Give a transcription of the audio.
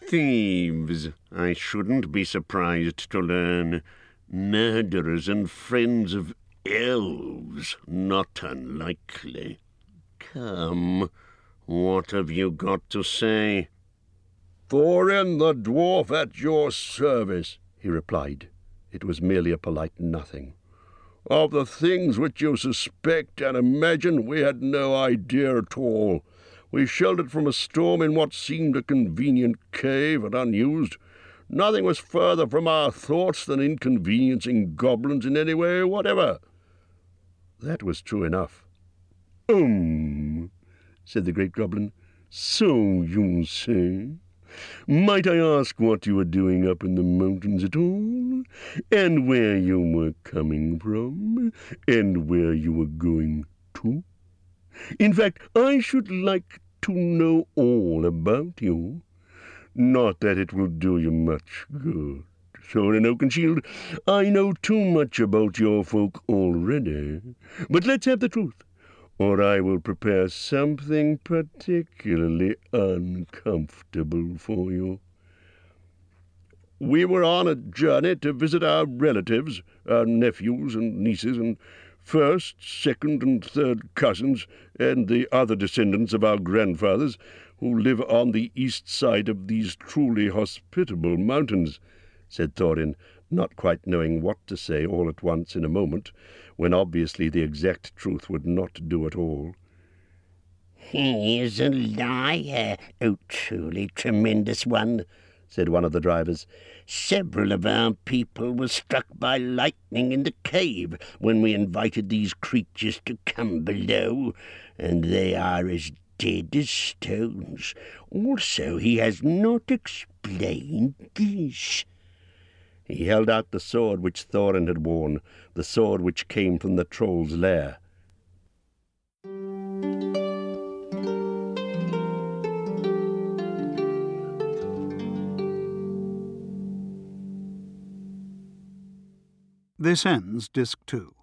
Thieves, I shouldn't be surprised to learn. Murderers and friends of elves, not unlikely. Come, what have you got to say? Thorin the dwarf at your service, he replied. It was merely a polite nothing. Of the things which you suspect and imagine, we had no idea at all. We sheltered from a storm in what seemed a convenient cave and unused. Nothing was further from our thoughts than inconveniencing goblins in any way whatever. That was true enough. Said the great goblin. So you say? Might I ask what you were doing up in the mountains at all, and where you were coming from, and where you were going to? In fact, I should like to know all about you. Not that it will do you much good, Thorin Oakenshield. I know too much about your folk already. But let's have the truth, or I will prepare something particularly uncomfortable for you. We were on a journey to visit our relatives, our nephews and nieces, and first, second, and third cousins, and the other descendants of our grandfathers, who live on the east side of these truly hospitable mountains, said Thorin, not quite knowing what to say all at once in a moment, when obviously the exact truth would not do at all. "He is a liar, O truly tremendous one," said one of the drivers. "Several of our people were struck by lightning in the cave when we invited these creatures to come below, and they are as dead as stones. Also, he has not explained this." He held out the sword which Thorin had worn, the sword which came from the troll's lair. This ends Disc 2.